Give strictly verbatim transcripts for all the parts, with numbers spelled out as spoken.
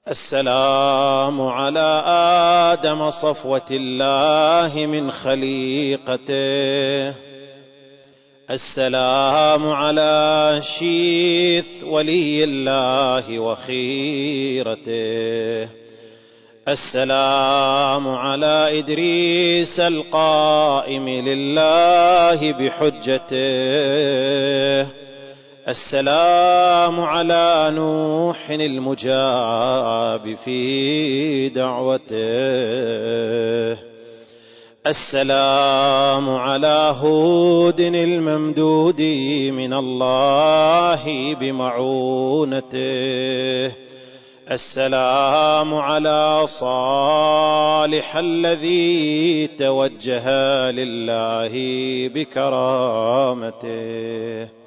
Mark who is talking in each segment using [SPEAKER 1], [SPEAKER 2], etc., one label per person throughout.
[SPEAKER 1] السلام على آدم صفوة الله من خليقته. السلام على شيث ولي الله وخيرته. السلام على إدريس القائم لله بحجته. السلام على نوح المجاب في دعوته. السلام على هود الممدود من الله بمعونته. السلام على صالح الذي توجه لله بكرامته.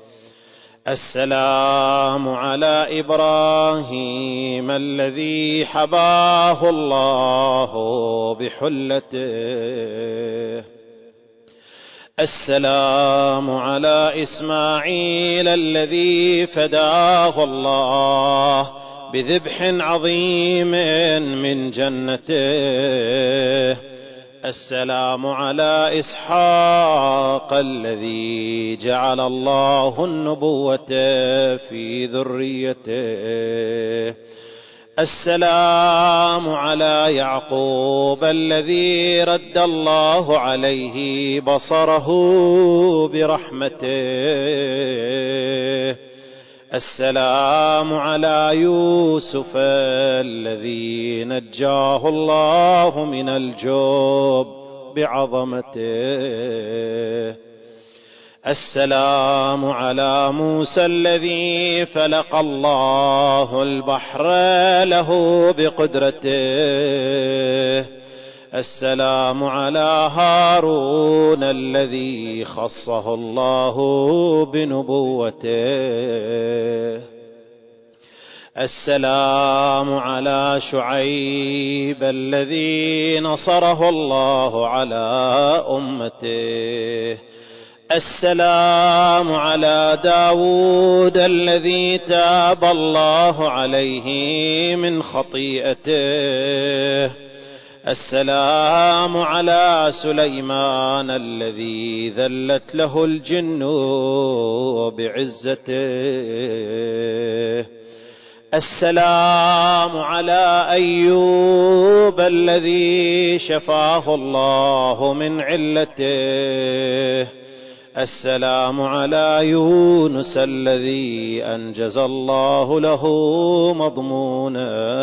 [SPEAKER 1] السلام على إبراهيم الذي حباه الله بحلته. السلام على إسماعيل الذي فداه الله بذبح عظيم من جنته. السلام على إسحاق الذي جعل الله النبوة في ذريته. السلام على يعقوب الذي رد الله عليه بصره برحمته. السلام على يوسف الذي نجاه الله من الجب بعظمته. السلام على موسى الذي فلق الله البحر له بقدرته. السلام على هارون الذي خصه الله بنبوته. السلام على شعيب الذي نصره الله على أمته. السلام على داود الذي تاب الله عليه من خطيئته. السلام على سليمان الذي ذلت له الجن بعزته. السلام على أيوب الذي شفاه الله من علته. السلام على يونس الذي أنجز الله له مضمون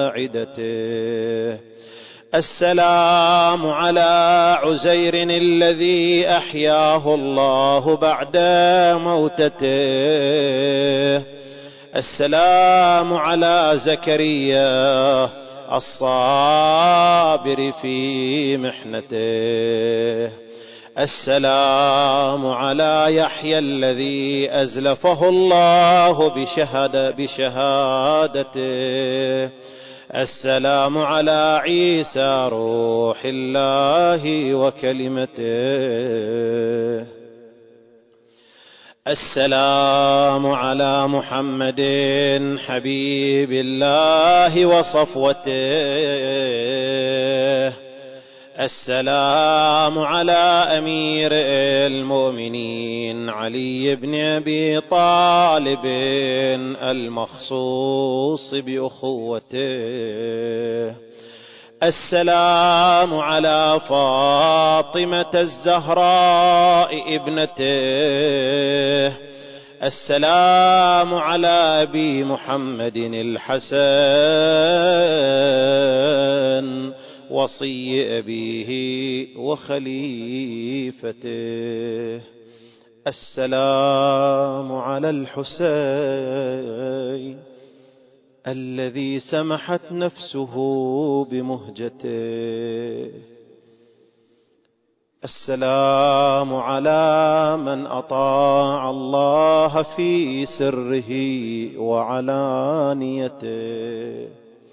[SPEAKER 1] عدته. السلام على عزير الذي أحياه الله بعد موتته. السلام على زكريا الصابر في محنته. السلام على يحيى الذي أزلفه الله بشهادة بشهادته. السلام على عيسى روح الله وكلمته. السلام على محمد حبيب الله وصفوته. السلام على أمير المؤمنين علي بن أبي طالب المخصوص بأخوته. السلام على فاطمة الزهراء ابنته. السلام على أبي محمد الحسن وصي أبيه وخليفته. السلام على الحسين الذي سمحت نفسه بمهجته. السلام على من أطاع الله في سره وعلانيته.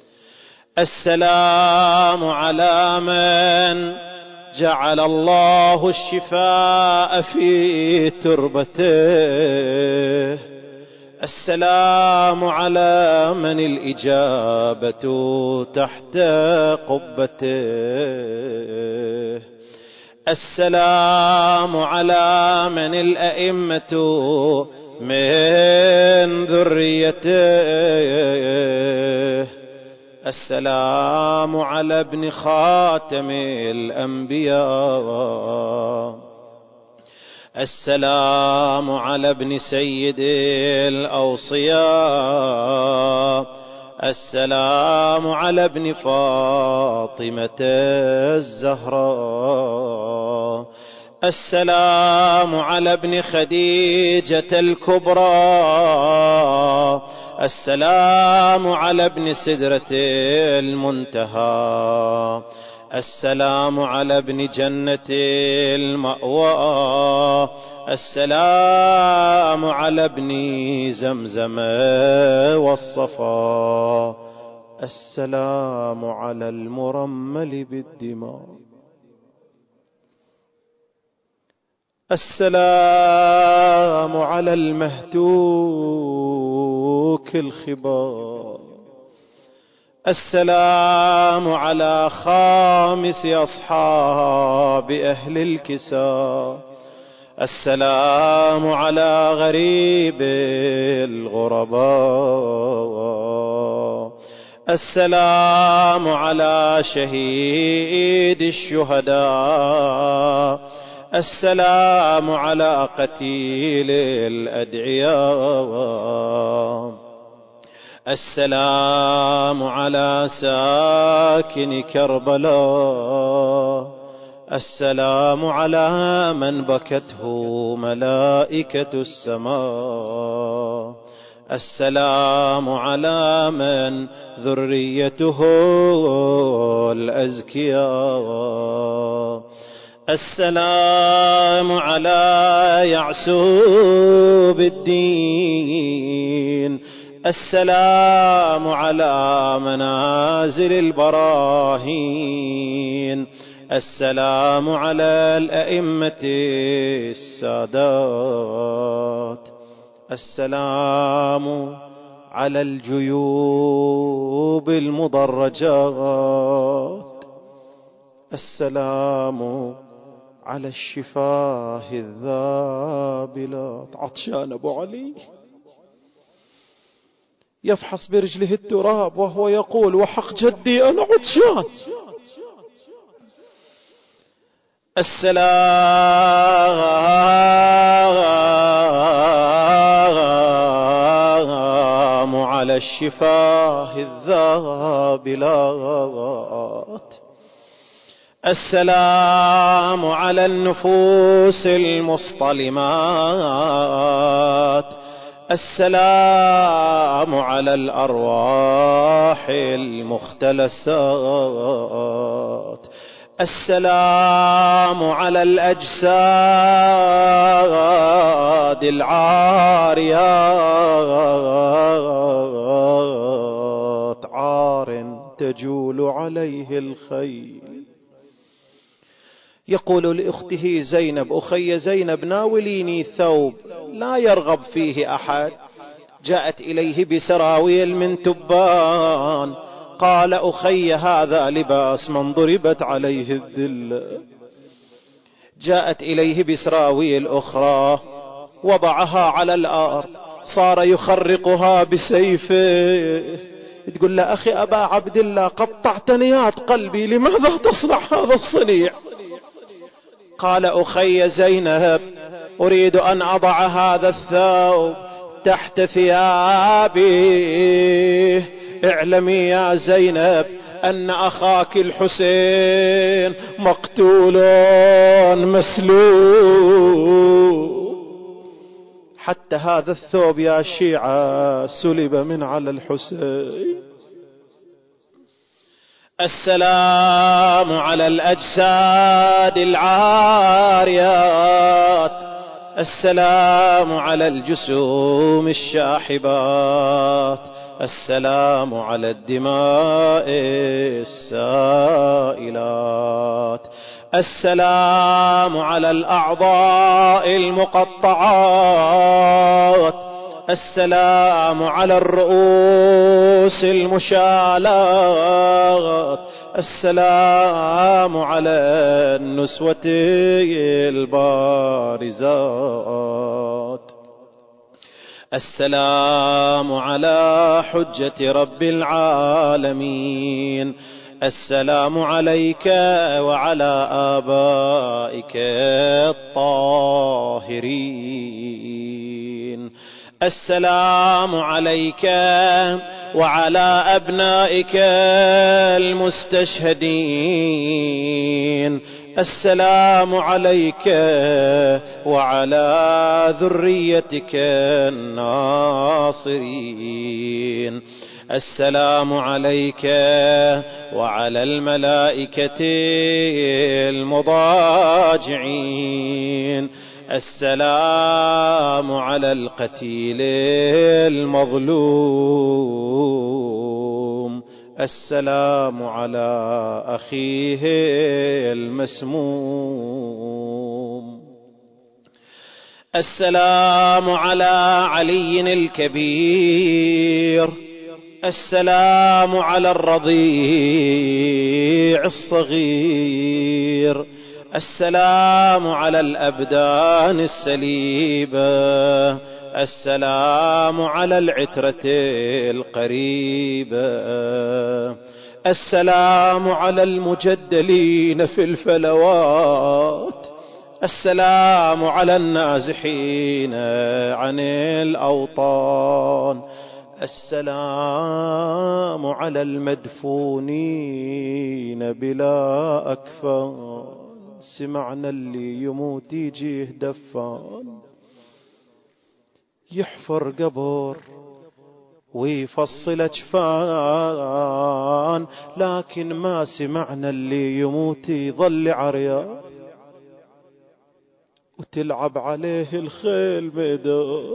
[SPEAKER 1] السلام على من جعل الله الشفاء في تربته. السلام على من الإجابة تحت قبته. السلام على من الأئمة من ذريته. السلام على ابن خاتم الأنبياء. السلام على ابن سيد الأوصياء. السلام على ابن فاطمة الزهراء. السلام على ابن خديجة الكبرى. السلام على ابن سدرة المنتهى. السلام على ابن جنة المأوى. السلام على ابن زمزم والصفا. السلام على المرمل بالدماء. السلام على المهتوك الخبار. السلام على خامس أصحاب أهل الكساء. السلام على غريب الغرباء. السلام على شهيد الشهداء. السلام على قتيل الأدعياء. السلام على ساكن كربلاء. السلام على من بكته ملائكة السماء. السلام على من ذريته الأزكياء. السلام على يعسوب الدين. السلام على منازل البراهين. السلام على الأئمة السادات. السلام على الجيوب المضرجات. السلام على الشفاه الذابلات. عطشان أبو علي يفحص برجله التراب وهو يقول وحق جدي أنا عطشان. السلام على الشفاه الذابلات. السلام على النفوس المصطلمات. السلام على الأرواح المختلسات. السلام على الأجساد العاريات. عار تجول عليه الخيل. يقول لأخته زينب أخي زينب ناوليني ثوب لا يرغب فيه أحد. جاءت إليه بسراويل من تبان. قال أخي هذا لباس من ضربت عليه الذلة. جاءت إليه بسراويل أخرى وضعها على الأرض صار يخرقها بسيفه. تقول له أخي أبا عبد الله قطعت نيات قلبي لماذا تصنع هذا الصنيع؟ قال أخي زينب أريد أن أضع هذا الثوب تحت ثيابي. اعلمي يا زينب أن أخاك الحسين مقتول مسلوب. حتى هذا الثوب يا شيعة سلب من على الحسين. السلام على الأجساد العاريات. السلام على الجسوم الشاحبات. السلام على الدماء السائلات. السلام على الأعضاء المقطعات. السلام على الرؤوس المشالات، السلام على النسوة البارزات، السلام على حجة رب العالمين، السلام عليك وعلى آبائك الطاهرين، السلام عليك وعلى أبنائك المستشهدين، السلام عليك وعلى ذريتك الناصرين، السلام عليك وعلى الملائكة المضاجعين، السلام على القتيل المظلوم، السلام على أخيه المسموم، السلام على علي الكبير، السلام على الرضيع الصغير، السلام على الأبدان السليبة، السلام على العترة القريبة، السلام على المجدلين في الفلوات، السلام على النازحين عن الأوطان، السلام على المدفونين بلا أكفان. سمعنا اللي يموت يجيه دفان، يحفر قبر ويفصل أجفان، لكن ما سمعنا اللي يموت يظل عريان وتلعب عليه الخيل ميدان.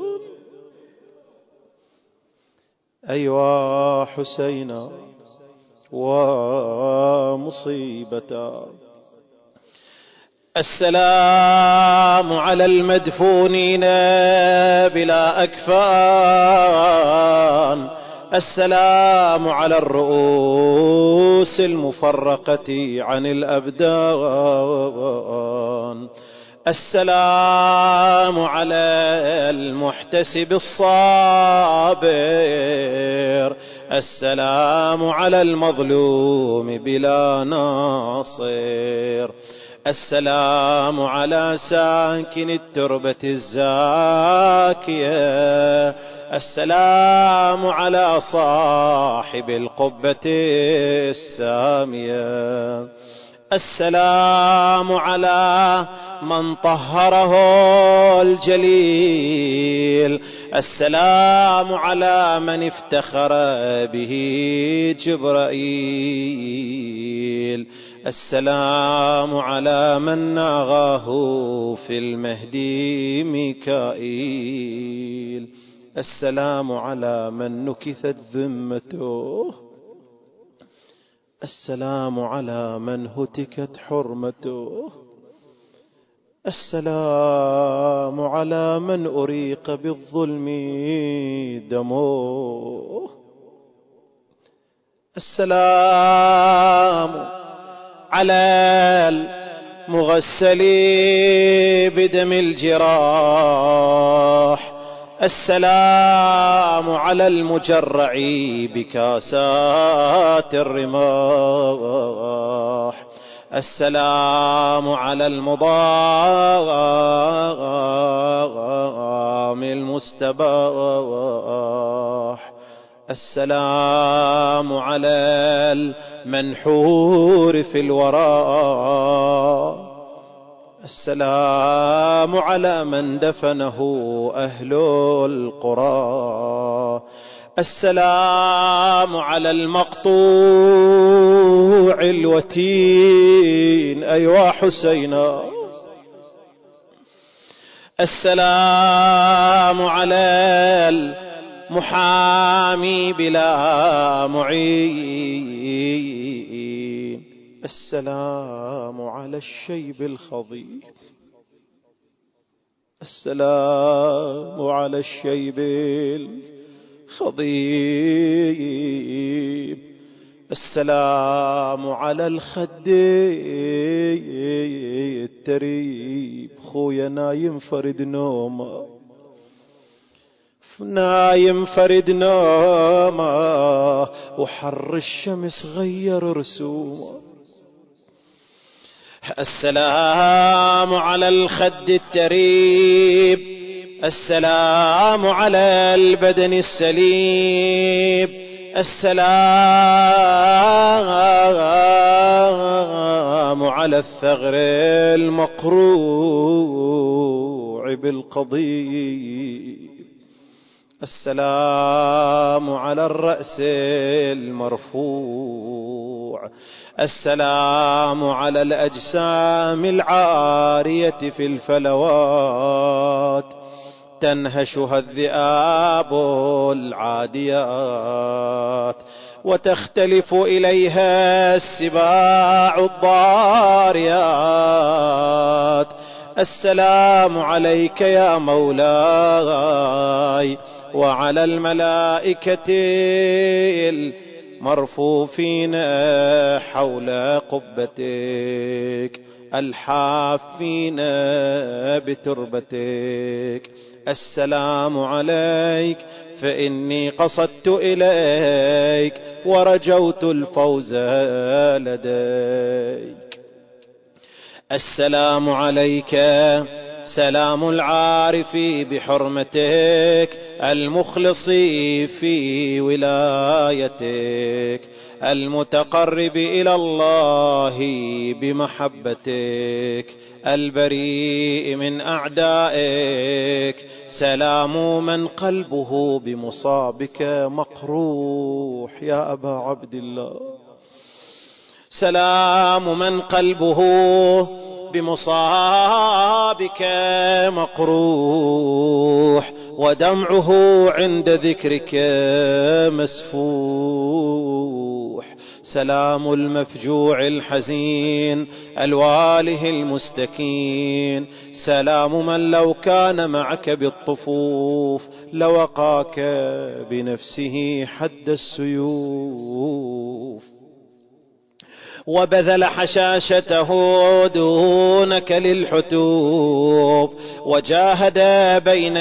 [SPEAKER 1] أيوا حسينا ومصيبتا، السلام على المدفونين بلا أكفان، السلام على الرؤوس المفرقة عن الأبدان، السلام على المحتسب الصابر، السلام على المظلوم بلا ناصر، السلام على ساكن التربة الزاكية، السلام على صاحب القبة السامية، السلام على من طهره الجليل، السلام على من افتخر به جبرائيل، السلام على من ناغاه في المهدي ميكائيل، السلام على من نكثت ذمته، السلام على من هتكت حرمته، السلام على من أريق بالظلم دمه، السلام على المغسل بدم الجراح، السلام على المجرع بكاسات الرماح، السلام على المضام المستباح، السلام على المنحور في الوراء، السلام على من دفنه أهل القرى، السلام على المقطوع الوتين أيوا حسينا، السلام على المحامي بلا معين، السلام على الشيب الخضيب، السلام على الشيب الخضيب، السلام على الخد التريب. خويا نايم فرد نومه، نايم فرد نومه، وحر الشمس غير رسومه. السلام على الخد التريب، السلام على البدن السليب، السلام على الثغر المقروع بالقضيب، السلام على الرأس المرفوع، السلام على الأجسام العارية في الفلوات تنهشها الذئاب العاديات، وتختلف إليها السباع الضاريات. السلام عليك يا مولاي وعلى الملائكة المرفوفين حول قبتك الحافين بتربتك. السلام عليك فإني قصدت إليك ورجوت الفوز لديك. السلام عليك سلام العارف بحرمتك المخلص في ولايتك المتقرب إلى الله بمحبتك البريء من أعدائك. سلام من قلبه بمصابك مقروح يا أبا عبد الله، سلام من قلبه بمصابك مقروح ودمعه عند ذكرك مسفوح. سلام المفجوع الحزين الواله المستكين، سلام من لو كان معك بالطفوف لوقاك بنفسه حد السيوف، وبذل حشاشته دونك للحتوف، وجاهد بين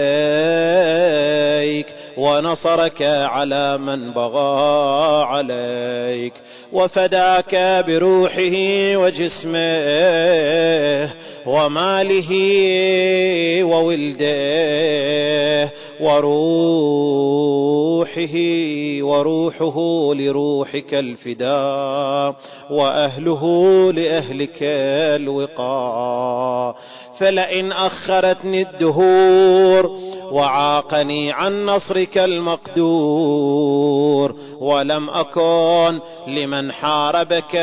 [SPEAKER 1] يديك ونصرك على من بغى عليك، وفداك بروحه وجسمه وماله وولده وروحه وروحه لروحك الفداء، وأهله لأهلك الوقاء. فلئن أخرتني الدهور وعاقني عن نصرك المقدور، ولم أكن لمن حاربك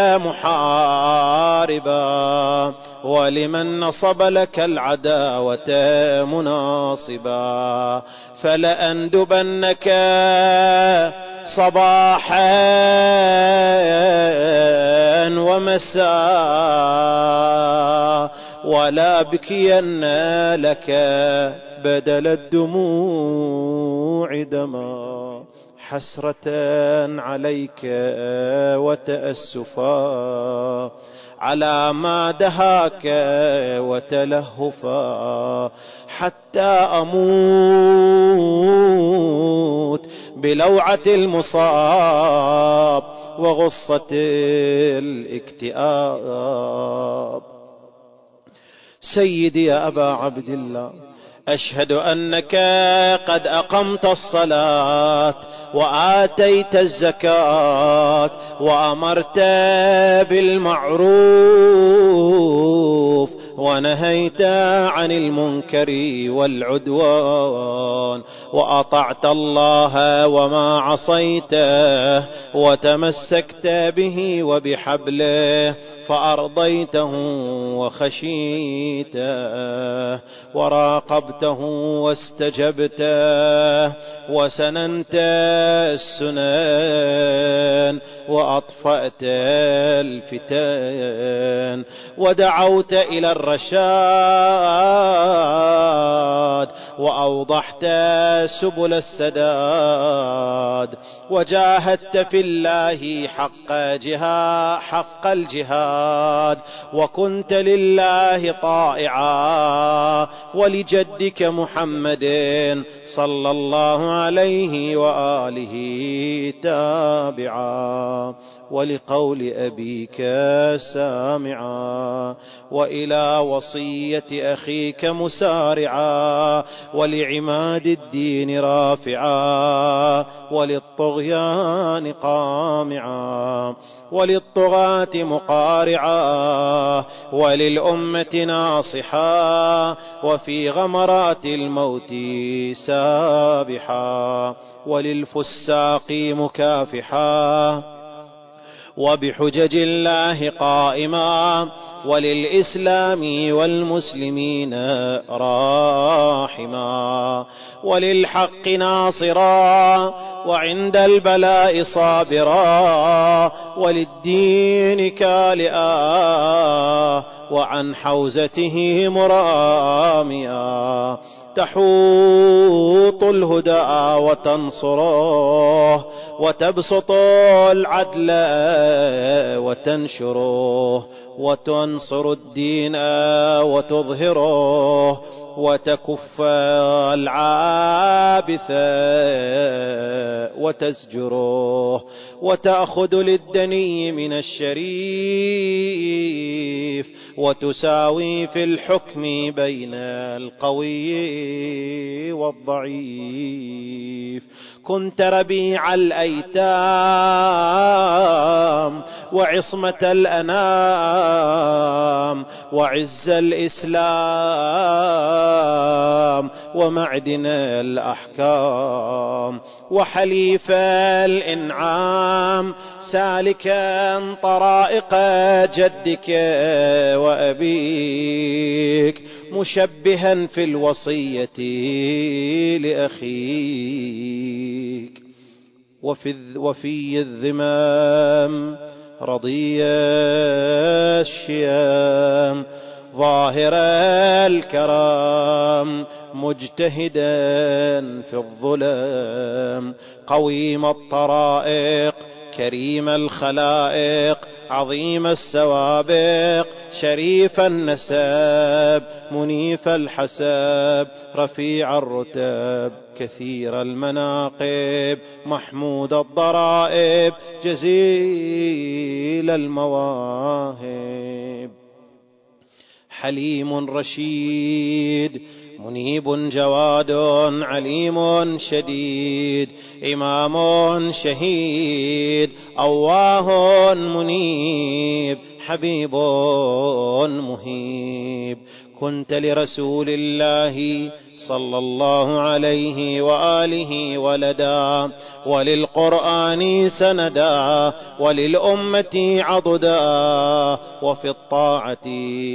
[SPEAKER 1] محاربا، ولمن نصب لك العداوة مناصبا، فلأندبنك صباحا ومساء، ولا بكين لك بدل الدموع دما، حسرة عليك وتأسفا على ما دهاك وتلهفا، حتى أموت بلوعة المصاب وغصة الاكتئاب. سيدي يا أبا عبد الله، أشهد أنك قد أقمت الصلاة وآتيت الزكاة وأمرت بالمعروف ونهيت عن المنكر والعدوان، وأطعت الله وما عصيته وتمسكت به وبحبله، فأرضيته وخشيته وراقبته واستجبته وسننت السنن وأطفأت الفتن ودعوت إلى الرشاد وأوضحت سبل السداد وجاهدت في الله حق جهاد حق الجهاد وكنت لله طائعا ولجدك محمد صلى الله عليه وآله تابعا ولقول أبيك سامعا وإلى وصية أخيك مسارعا ولعماد الدين رافعا وللطغيان قامعا وللطغاة مقارعا وللأمة ناصحا وفي غمرات الموت سابحا وللفساق مكافحا وبحجج الله قائما وللإسلام والمسلمين راحما وللحق ناصرا وعند البلاء صابرا وللدين كالئا وعن حوزته مراميا تحوط الهدى وتنصره وتبسط العدل وتنشره وتنصر الدين وتظهره وتكف العابث وتزجره وتأخذ للدني من الشريف وتساوي في الحكم بين القوي والضعيف. كنت ربيع الأيتام وعصمة الأنام وعز الإسلام ومعدن الأحكام وحليف الإنعام سالكا طرائق جدك وأبيك مشبها في الوصية لأخيك. وفي, وفي الذمام رضي الشيام ظاهر الكرام مجتهدا في الظلام قويم الطرائق كريم الخلائق عظيم السوابق شريف النسب منيف الحسب رفيع الرتب كثير المناقب محمود الضرائب جزيل المواهب. حليم رشيد منيب جواد عليم شديد إمام شهيد أواه منيب حبيب مهيب. كنت لرسول الله صلى الله عليه وآله ولدا وللقرآن سندا وللأمة عضدا وفي الطاعة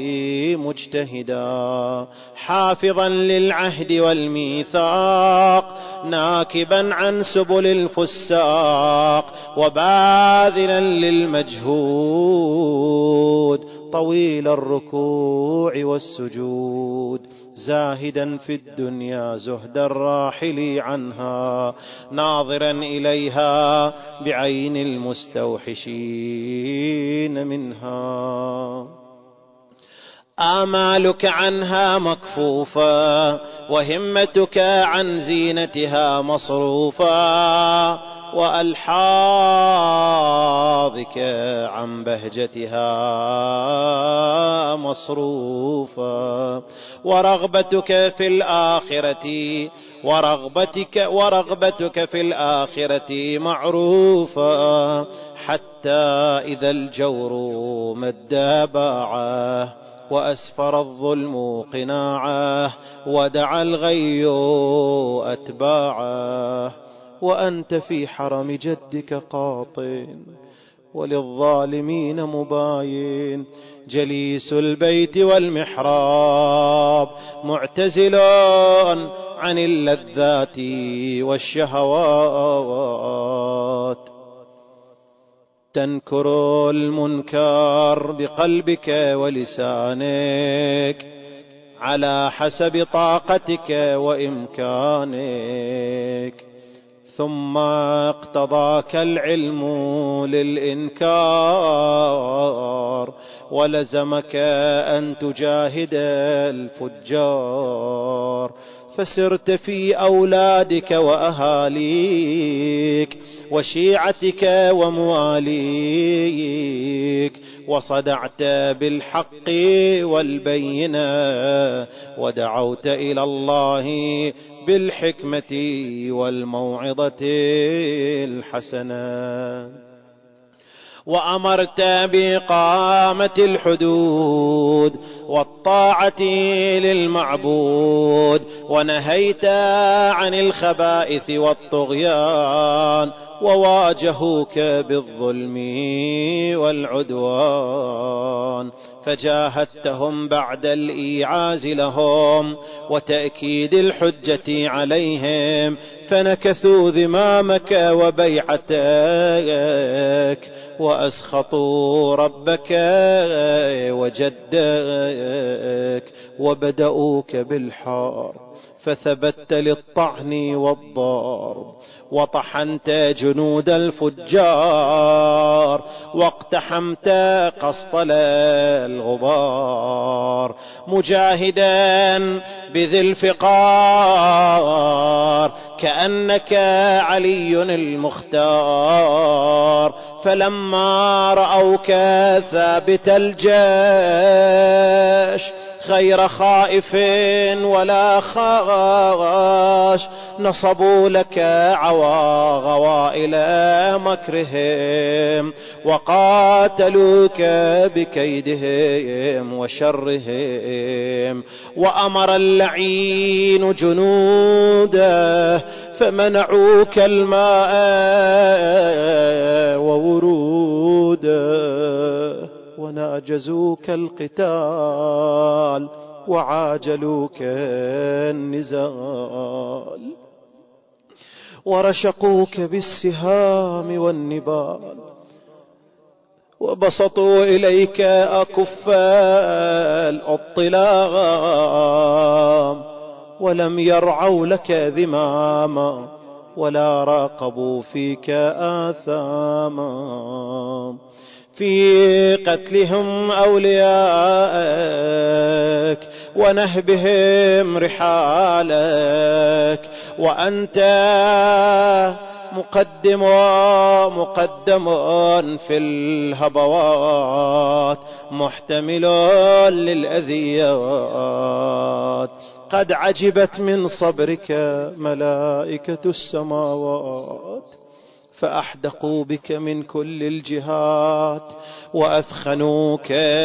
[SPEAKER 1] مجتهدا حافظا للعهد والميثاق ناكبا عن سبل الفساق وباذلا للمجهود طويل الركوع والسجود زاهدا في الدنيا زهد الراحل عنها ناظرا إليها بعين المستوحشين منها. آمالك عنها مكفوفا وهمتك عن زينتها مصروفا وألحاظك عن بهجتها مصروفا ورغبتك في الآخرة ورغبتك ورغبتك في الآخرة معروفا حتى إذا الجور مد باعه وأسفر الظلم قناعه ودعا الغي أتباعه وأنت في حرم جدك قاطن وللظالمين مباين. جليس البيت والمحراب معتزل عن اللذات والشهوات. تنكر المنكر بقلبك ولسانك على حسب طاقتك وإمكانك، ثم اقتضاك العلم للإنكار ولزمك أن تجاهد الفجار، فسرت في أولادك وأهاليك وشيعتك ومواليك، وصدعت بالحق والبينة، ودعوت إلى الله بالحكمة والموعظة الحسنة، وأمرت بإقامة الحدود والطاعة للمعبود، ونهيت عن الخبائث والطغيان، وواجهوك بالظلم والعدوان، فجاهدتهم بعد الإيعاز لهم وتأكيد الحجة عليهم، فنكثوا ذمامك وبيعتك، وأسخطوا ربك وجدك، وبدأوك بالحار، فثبت للطعن والضرب، وطحنت جنود الفجار، واقتحمت قسطل الغبار، مجاهدا بذي الفقار كأنك علي المختار، فلما رأوك ثابت الجيش غير خائف ولا خاش، نصبوا لك عواغوائل مكرهم، وقاتلوك بكيدهم وشرهم، وأمر اللعين جنوده فمنعوك الماء ووروده، وناجزوك القتال وعاجلوك النزال، ورشقوك بالسهام والنبال، وبسطوا إليك أكف الطلام، ولم يرعوا لك ذماما ولا راقبوا فيك آثاما، في قتلهم أولياءك ونهبهم رحالك، وأنت مقدم مقدم في الهبوات، محتمل للأذيات، قد عجبت من صبرك ملائكة السماوات، فأحدقوا بك من كل الجهات، وأثخنوك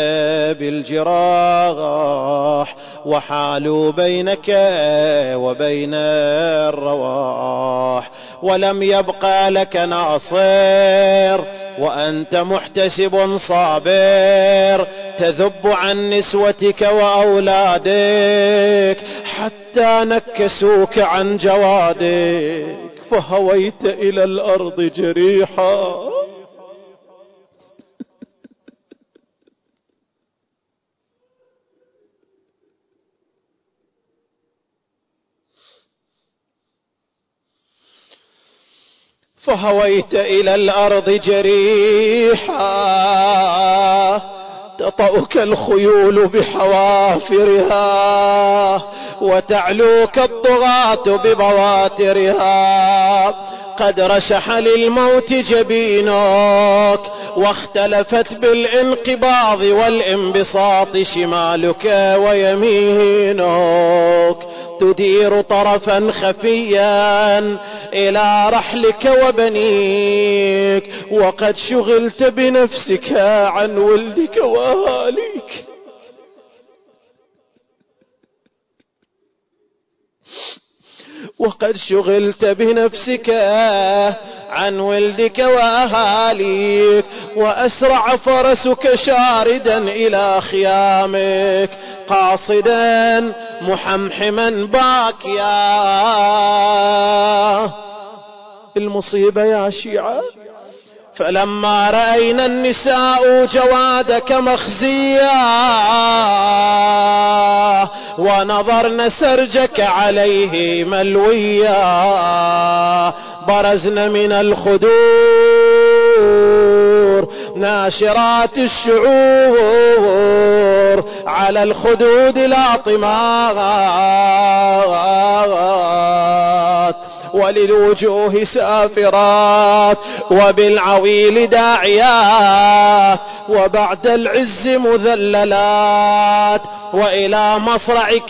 [SPEAKER 1] بالجراح، وحالوا بينك وبين الرواح، ولم يبقى لك ناصر، وأنت محتسب صابر، تذب عن نسوتك وأولادك حتى نكسوك عن جوادك، فهويت إلى الأرض جريحا. فهويت إلى الأرض جريحا، تطأك الخيول بحوافرها، وتعلوك الطغاة ببواترها، قد رشح للموت جبينك، واختلفت بالانقباض والانبساط شمالك ويمينك، تدير طرفا خفيا إلى رحلك وبنيك، وقد شغلت بنفسك عن ولدك وأهاليك. وقد شغلت بنفسك عن ولدك وأهاليك، وأسرع فرسك شاردا إلى خيامك قاصدا محمحما باكيا. المصيبة يا شيعة فلما رأينا النساء جوادك مخزيا ونظرن سرجك عليه ملويا برزن من الخدور ناشرات الشعور على الخدود لاطمات وللوجوه سافرات وبالعويل داعيات وبعد العز مذللات وإلى مصرعك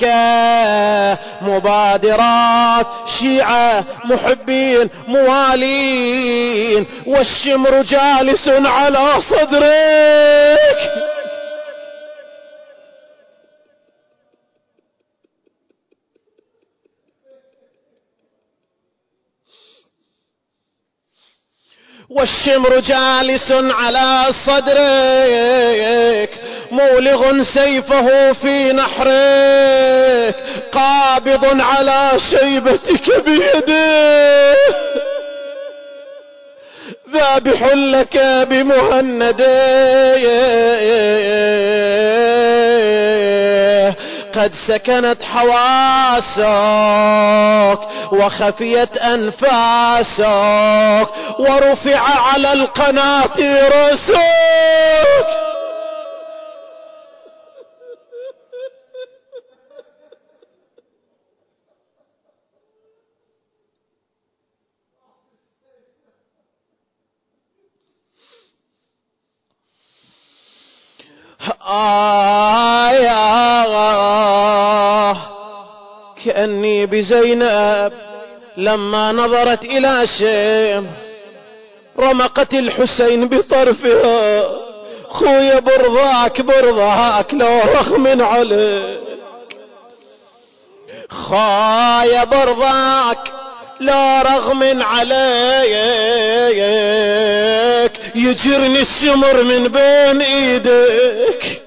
[SPEAKER 1] مبادرات شيعة محبين موالين والشمر جالس على صدرك. والشمر جالس على صدرك مولغ سيفه في نحرك قابض على شيبتك بيده ذابح لك بمهنديه قد سكنت حواسك وخفيت أنفاسك ورفع على القناطير رأسك. آه كأني بزينب لما نظرت إلى شيم رمقت الحسين بطرفها خويا برضاك برضاك لو رغم عليك خايا برضاك لا رغم عليك يجرني الشمر من بين ايدك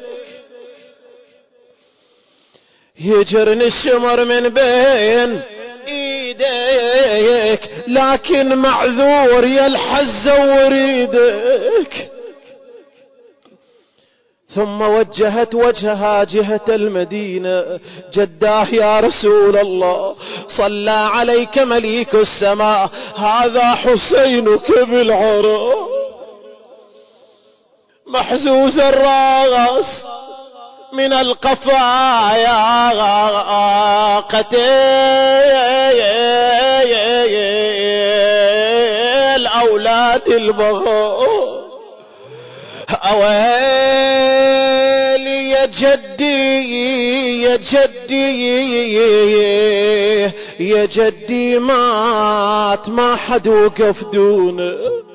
[SPEAKER 1] يجرني الشمر من بين ايديك لكن معذور يا الحزة وريدك. ثم وجهت وجهها جهة المدينة جداه يا رسول الله صلى عليك مليك السماء هذا حسينك بالعراء محزوز الراس من القفايا قتيل أولاد البغاء أويلي يا جدي يا جدي يا جدي مات ما حد وقف دونه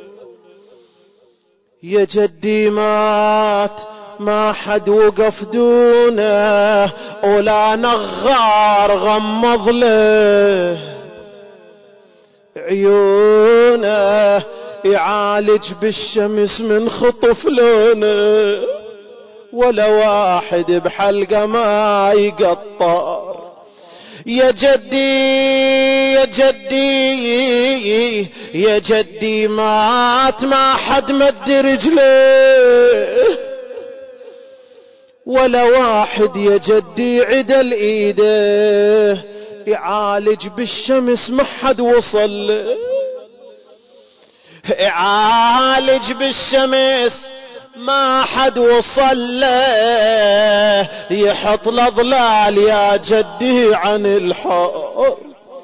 [SPEAKER 1] يا جدي مات ما حد وقف دونه ولا نغار غمض له عيونه يعالج بالشمس من خطف لونه ولا واحد بحلقه ما يقطر يا جدي يا جدي يا جدي مات ما حد مد رجله ولا واحد يا جدي عدل ايده يعالج بالشمس ما حد وصل له يعالج بالشمس ما حد وصل له يحط الأضلال يا جدي عن الحار.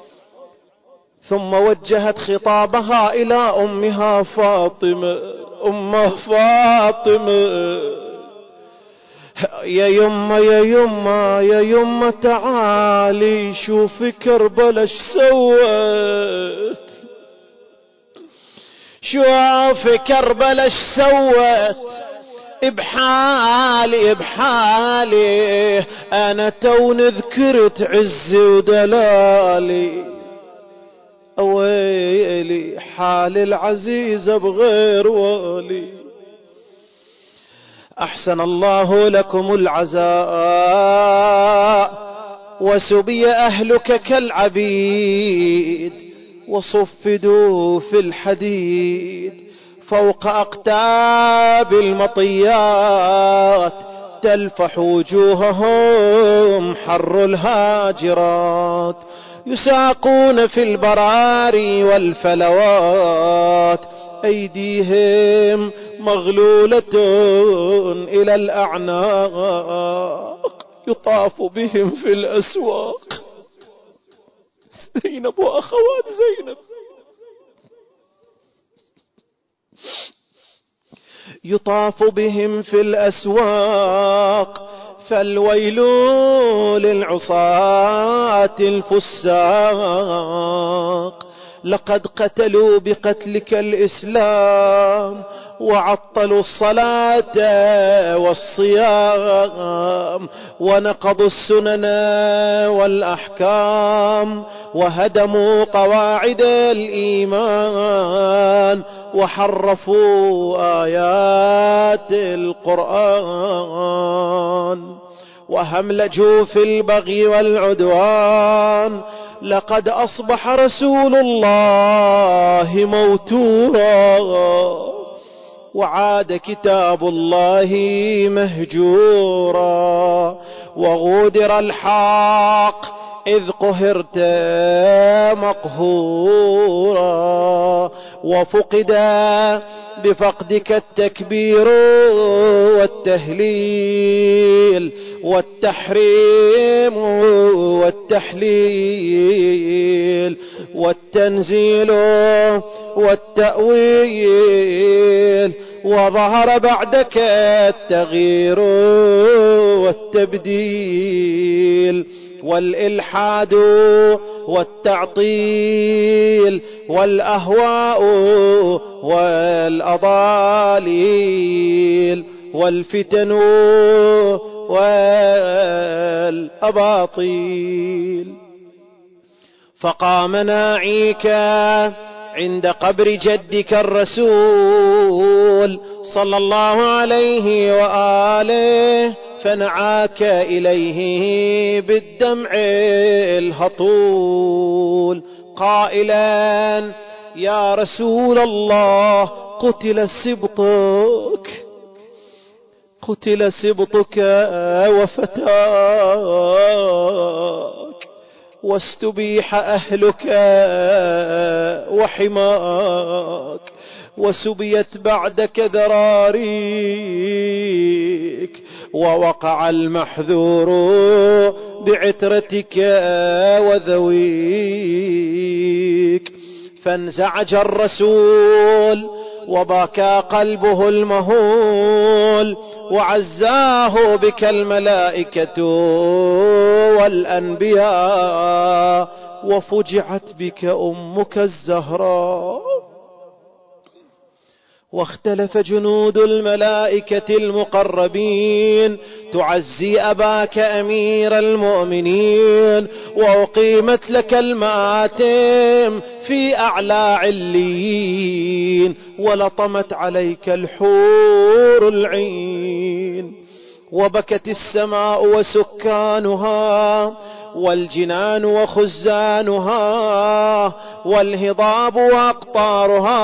[SPEAKER 1] ثم وجهت خطابها إلى أمها فاطمة أم فاطمة يا يمه يا يمه يا يمه تعالي شوفي كربلاء ايش سوت شوف كربلاء ايش سوت بحالي بحالي انا تون ذكرت عزي ودلالي
[SPEAKER 2] ويلي حال العزيزة بغير والي
[SPEAKER 1] أحسن الله لكم العزاء وسبي أهلك كالعبيد وصفدوا في الحديد فوق أقتاب المطيات تلفح وجوههم حر الهاجرات يساقون في البراري والفلوات أيديهم مغلولة إلى الأعناق يطاف بهم في الأسواق. زينب وأخوات زينب يطاف بهم في الأسواق فالويل للعصاة الفساق لقد قتلوا بقتلك الإسلام وعطلوا الصلاة والصيام ونقضوا السنن والأحكام وهدموا قواعد الإيمان وحرفوا آيات القرآن وهملجوا في البغي والعدوان. لقد أصبح رسول الله موتورا وعاد كتاب الله مهجورا وغودر الحق إذ قهرت مقهورا وفقد بفقدك التكبير والتهليل والتحريم والتحليل والتنزيل والتأويل وظهر بعدك التغيير والتبديل والإلحاد والتعطيل والأهواء والأضاليل والفتن والأباطيل. فقام ناعيك عند قبر جدك الرسول صلى الله عليه وآله فنعاك إليه بالدمع الهطول قائلا يا رسول الله قتل سبطك قتل سبطك وفتاك واستبيح أهلك وحماك وسبيت بعدك ذراريك ووقع المحذور بعترتك وذويك. فانزعج الرسول وبكى قلبه المهول وعزاه بك الملائكة والأنبياء وفجعت بك أمك الزهراء. واختلف جنود الملائكة المقربين تعزي أباك أمير المؤمنين وأقيمت لك المآتم في أعلى عليين ولطمت عليك الحور العين وبكت السماء وسكانها والجنان وخزانها والهضاب وأقطارها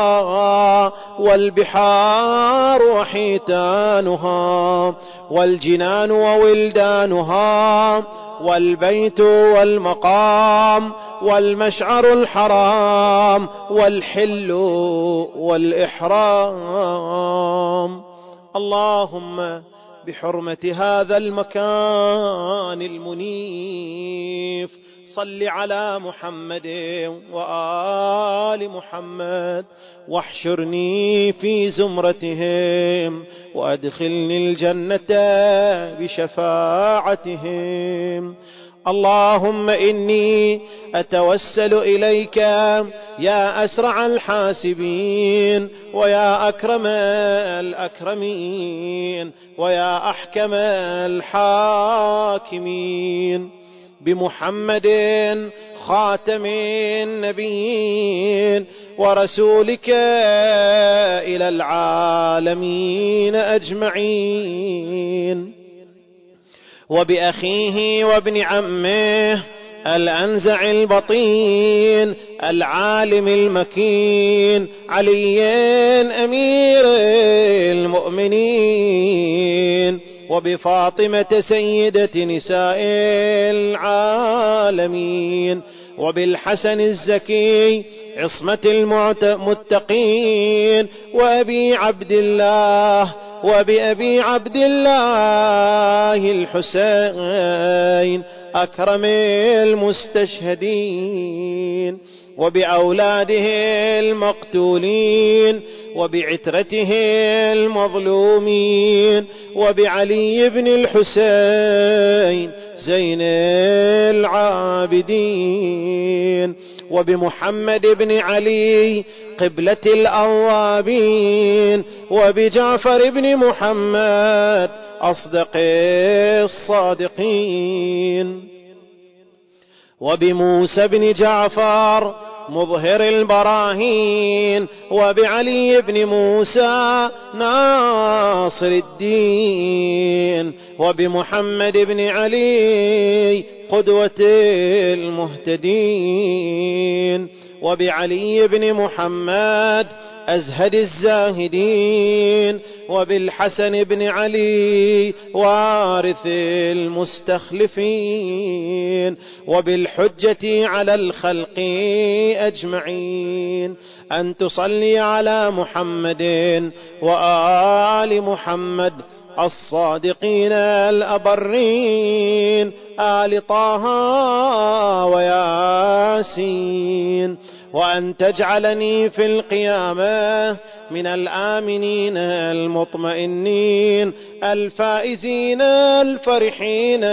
[SPEAKER 1] والبحار وحيتانها والجنان وولدانها والبيت والمقام والمشعر الحرام والحل والإحرام. اللهم بحرمة هذا المكان المنيف صل على محمد وآل محمد واحشرني في زمرتهم وأدخلني الجنة بشفاعتهم. اللهم إني أتوسل إليك يا أسرع الحاسبين ويا أكرم الأكرمين ويا أحكم الحاكمين بمحمد خاتم النبيين ورسولك إلى العالمين أجمعين، وبأخيه وابن عمه الأنزع البطين العالم المكين علي أمير المؤمنين، وبفاطمة سيدة نساء العالمين، وبالحسن الزكي عصمة المتقين، وأبي عبد الله وبأبي عبد الله الحسين أكرم المستشهدين، وبأولاده المقتولين، وبعترته المظلومين، وبعلي بن الحسين زين العابدين، وبمحمد بن علي قبلة الأوابين، وبجعفر بن محمد أصدق الصادقين، وبموسى بن جعفر مظهر البراهين، وبعلي بن موسى ناصر الدين، وبمحمد بن علي قدوة المهتدين، وبعلي بن محمد أزهد الزاهدين، وبالحسن بن علي وارث المستخلفين، وبالحجة على الخلق أجمعين، أن تصلي على محمد وآل محمد الصادقين الأبرين، آل طه وياسين، وأن تجعلني في القيامة من الآمنين المطمئنين الفائزين الفرحين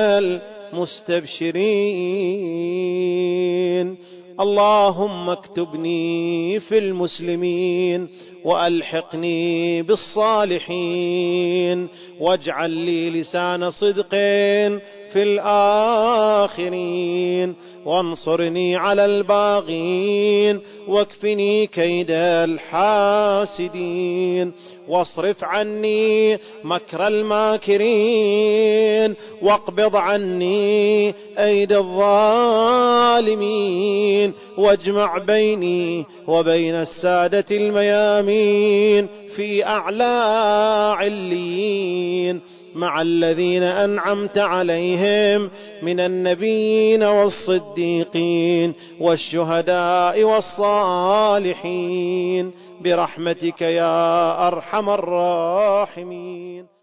[SPEAKER 1] المستبشرين. اللهم اكتبني في المسلمين وألحقني بالصالحين، واجعل لي لسان صدق في الآخرين، وانصرني على الباغين، واكفني كيد الحاسدين، واصرف عني مكر الماكرين، واقبض عني أيدي الظالمين، واجمع بيني وبين السادة الميامين في أعلى عليين مع الذين أنعمت عليهم من النبيين والصديقين والشهداء والصالحين برحمتك يا أرحم الراحمين.